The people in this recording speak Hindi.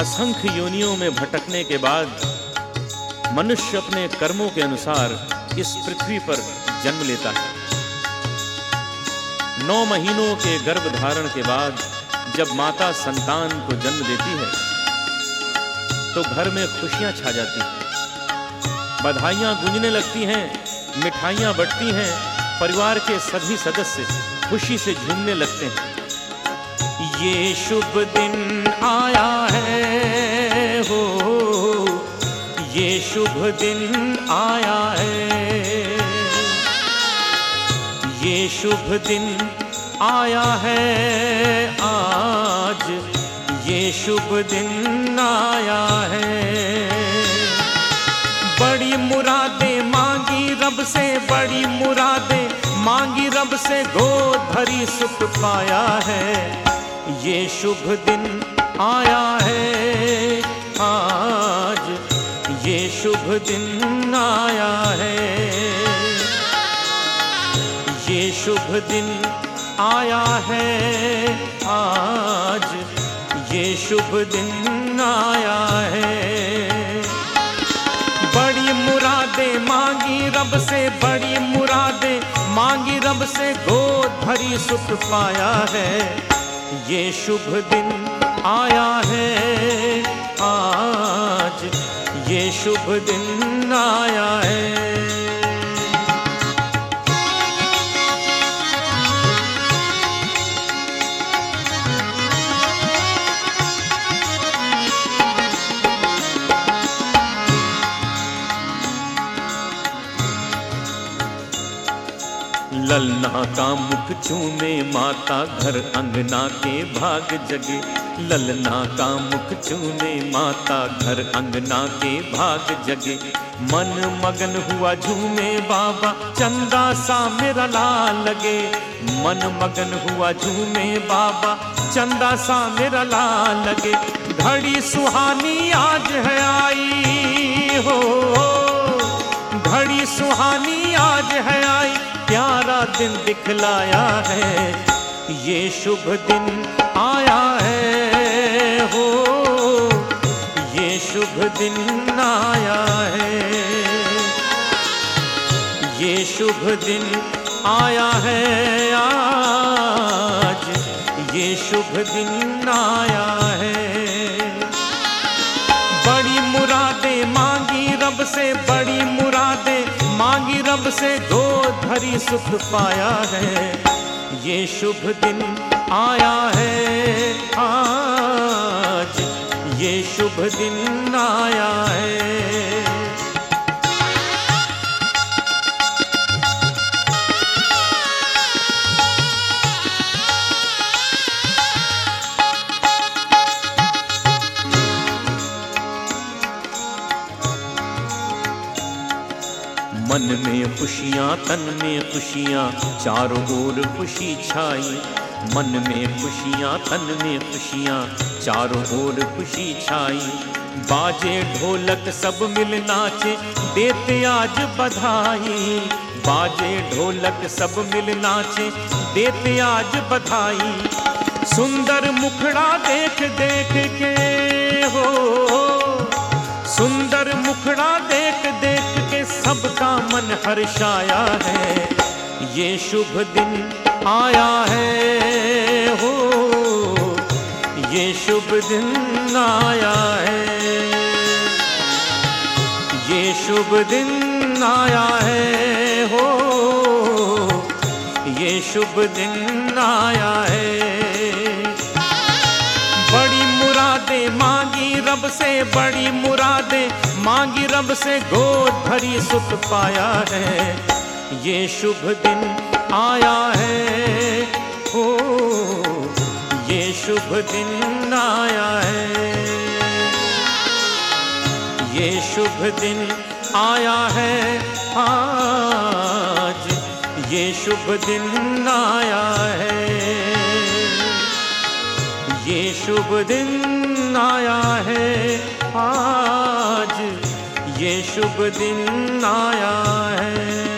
असंख्य योनियों में भटकने के बाद मनुष्य अपने कर्मों के अनुसार इस पृथ्वी पर जन्म लेता है। 9 महीनों के गर्भ धारण के बाद जब माता संतान को जन्म देती है तो घर में खुशियां छा जाती हैं, बधाइयां गूंजने लगती हैं, मिठाइयां बंटती हैं, परिवार के सभी सदस्य खुशी से झूमने लगते हैं। ये शुभ दिन आया है हो, ये शुभ दिन आया है, ये शुभ दिन आया है आज, ये शुभ दिन आया है। बड़ी मुरादें मांगी रब से, बड़ी मुरादें मांगी रब से, गोद भरी सुख पाया है। ये शुभ दिन आया है आज, ये शुभ दिन आया है, ये शुभ दिन आया है आज, ये शुभ दिन आया है। बड़ी मुरादें मांगी रब से, बड़ी मुरादें मांगी रब से, गोद भरी सुख पाया है। ये शुभ दिन आया है आज, ये शुभ दिन आया है। ललना का मुख चूमे माता, घर अंगना के भाग जगे। ललना का मुख चूमे माता, घर अंगना के भाग जगे। मन मगन हुआ झूमे बाबा, चंदा सा मेरा लाल लगे। मन मगन हुआ झूमे बाबा, चंदा सा मेरा लाल लगे। घड़ी सुहानी आज है आई हो, घड़ी सुहानी आज है आई, प्यारा दिन दिखलाया है। ये शुभ दिन आया है हो, ये शुभ दिन आया है, ये शुभ दिन आया है आज, ये शुभ दिन आया है। बड़ी मुरादें मांगी रब से, बड़ी मुरादें मांगी रब से, गोद भरी सुख पाया है। ये शुभ दिन आया है आज, ये शुभ दिन आया है। मन में खुशियाँ तन में खुशियाँ, चारों ओर खुशी छाई। मन में खुशियाँ तन में खुशियाँ, चारों ओर खुशी छाई। बाजे ढोलक सब मिल नाचे, देते आज बधाई। बाजे ढोलक सब मिल नाचे, देते आज बधाई। सुंदर मुखड़ा देख देख के हो, सुंदर मुखड़ा देख देख के सबका मन हर्षाया है। ये शुभ दिन आया है हो, ये शुभ दिन आया है, ये शुभ दिन आया है हो, ये शुभ दिन आया है। बड़ी मुरादें मांगी रब से, बड़ी मुरादें मांगी रब से, गोद भरी सुख पाया है। ये शुभ दिन आया है हो, ये शुभ दिन आया है, ये शुभ दिन आया है आज, ये शुभ दिन आया है, ये शुभ दिन आया है आज, ये शुभ दिन आया है।